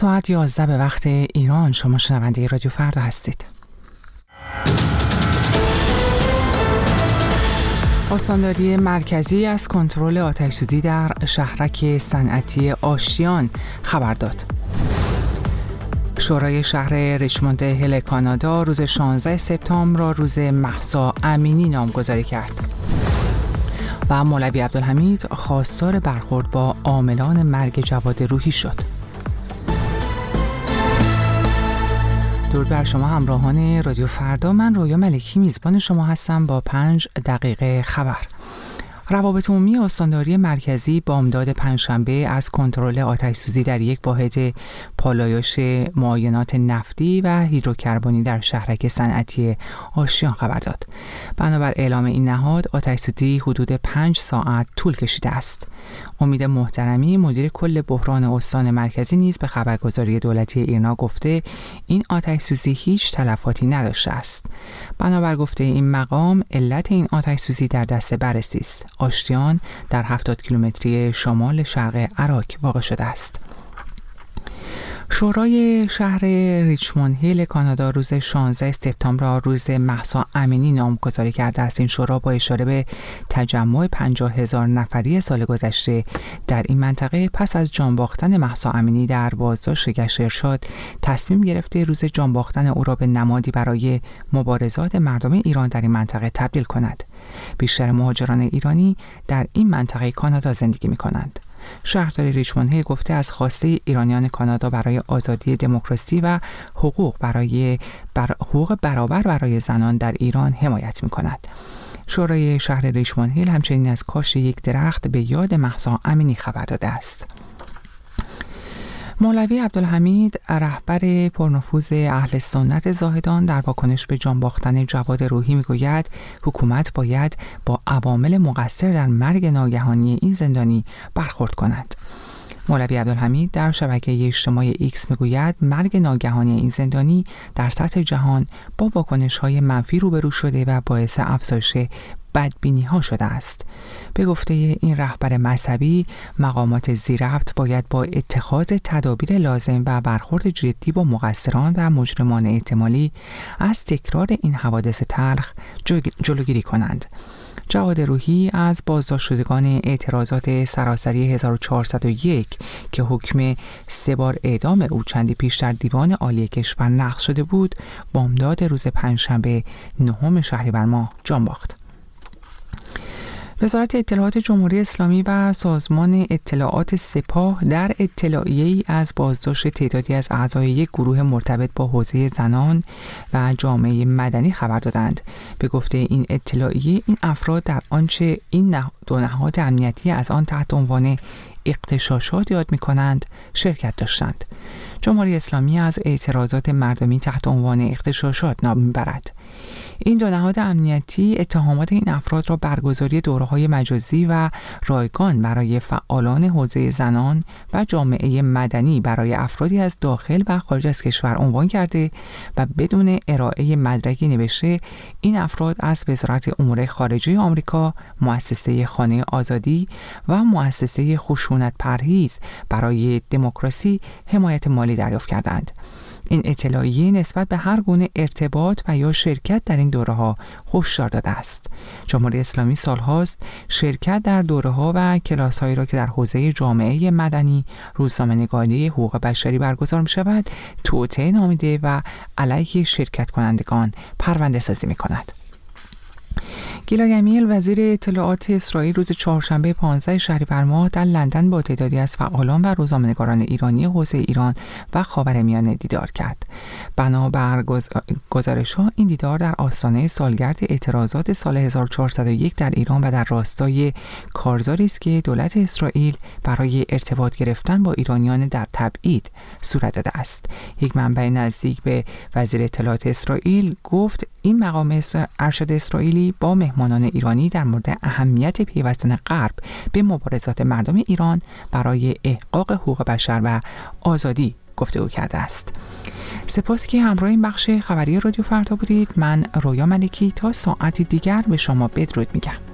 ساعت 11 به وقت ایران. شما شنونده رادیو فردا هستید. استانداری مرکزی از کنترل آتش‌سوزی در شهرک صنعتی آشتیان خبر داد. شورای شهر ریچموند هیل کانادا روز 16 سپتامبر را روز مهسا امینی نامگذاری کرد. و مولوی عبدالحمید خواستار برخورد با عاملان مرگ جواد روحی شد. درود بر شما همراهان رادیو فردا. من رویا ملکی میزبان شما هستم با 5 دقیقه خبر. روابط عمومی استانداری مرکزی بامداد پنجشنبه از کنترل آتش‌سوزی در یک واحد پالایش معاینات نفتی و هیدروکربنی در شهرک صنعتی آشتیان خبر داد. بنابر اعلام این نهاد، آتش‌سوزی حدود 5 ساعت طول کشیده است. امید محترمی مدیر کل بحران استان مرکزی نیز به خبرگزاری دولتی ایرنا گفته این آتش‌سوزی هیچ تلفاتی نداشته است. بنابر گفته این مقام، علت این آتش‌سوزی در دست بررسی است. آشتیان در 70 کیلومتری شمال شرق عراق واقع شده است. شورای شهر ریچموند هیل کانادا روز 16 سپتامبر را روز مهسا امینی نامگذاری کرده است. این شورا با اشاره به تجمع 50,000 نفری سال گذشته در این منطقه پس از جان باختن مهسا امینی در بازداشت گشت ارشاد تصمیم گرفته روز جان باختن او را به نمادی برای مبارزات مردم ایران در این منطقه تبدیل کند. بیشتر مهاجران ایرانی در این منطقه کانادا زندگی می‌کنند. شهردار ریچموند هیل گفته از خواسته ایرانیان کانادا برای آزادی، دموکراسی و حقوق برابر برای زنان در ایران حمایت می‌کند. شورای شهر ریچموند هیل همچنین از کاشت یک درخت به یاد مهسا امینی خبر داده است. مولوی عبدالحمید رهبر پرنفوذ اهل سنت زاهدان در واکنش به جان باختن جواد روحی میگوید حکومت باید با عوامل مقصر در مرگ ناگهانی این زندانی برخورد کند. مولوی عبدالحمید در شبکه اجتماعی ایکس میگوید مرگ ناگهانی این زندانی در سطح جهان با واکنش‌های منفی روبرو شده و باعث افزایش بدبینی ها شده است. به گفته این رهبر مذهبی، مقامات ذی‌ربط باید با اتخاذ تدابیر لازم و برخورد جدی با مقصران و مجرمان احتمالی از تکرار این حوادث تلخ جلوگیری کنند. جواد روحی از بازداشت شدگان اعتراضات سراسری 1401 که حکم 3 بار اعدام او چندی پیش در دیوان عالی کشور نقض شده بود، بامداد روز پنجشنبه 9 شهریور ماه جان باخت. وزارت اطلاعات جمهوری اسلامی و سازمان اطلاعات سپاه در اطلاعیه‌ای از بازداشت تعدادی از اعضای یک گروه مرتبط با حوزه زنان و جامعه مدنی خبر دادند. به گفته این اطلاعیه، این افراد در آنچه این دو نهاد امنیتی از آن تحت عنوان اغتشاشات یاد می‌کنند شرکت داشتند. جمهوری اسلامی از اعتراضات مردمی تحت عنوان اغتشاشات نام می‌برد. این دو نهاد امنیتی اتهامات این افراد را برگزاری دوره‌های مجازی و رایگان برای فعالان حوزه زنان و جامعه مدنی برای افرادی از داخل و خارج از کشور عنوان کرده و بدون ارائه مدرکی نوشته این افراد از وزارت امور خارجه آمریکا، مؤسسه خانه آزادی و مؤسسه خشونت پرهیز برای دموکراسی حمایت مالی دریافت کردند. این اطلاعیه نسبت به هر گونه ارتباط و یا شرکت در این دوره‌ها هشدار داده است. جمهوری اسلامی سالهاست شرکت در دوره‌ها و کلاس‌هایی را که در حوزه جامعه مدنی، روزنامه‌نگاری، حقوق بشری برگزار می‌شود، توطئه نامیده و علیه شرکت کنندگان پرونده سازی می‌کند. گیلا گمیل وزیر اطلاعات اسرائیل روز چهارشنبه 15 شهریور ماه در لندن با تعدادی از فعالان و روزنامه‌نگاران ایرانی حوزه ایران و خاورمیانه دیدار کرد. بنابر گزارش‌ها این دیدار در آستانه سالگرد اعتراضات سال 1401 در ایران و در راستای کارزاری است که دولت اسرائیل برای ارتباط گرفتن با ایرانیان در تبعید صورت داده است. یک منبع نزدیک به وزیر اطلاعات اسرائیل گفت این مقام ارشد اسرائیلی با مهمانان ایرانی در مورد اهمیت پیوستن غرب به مبارزات مردم ایران برای احقاق حقوق بشر و آزادی گفتگو کرده است. سپاس که همراه این بخش خبری رادیو فردا بودید. من رویا ملکی تا ساعتی دیگر به شما بدرود میگم.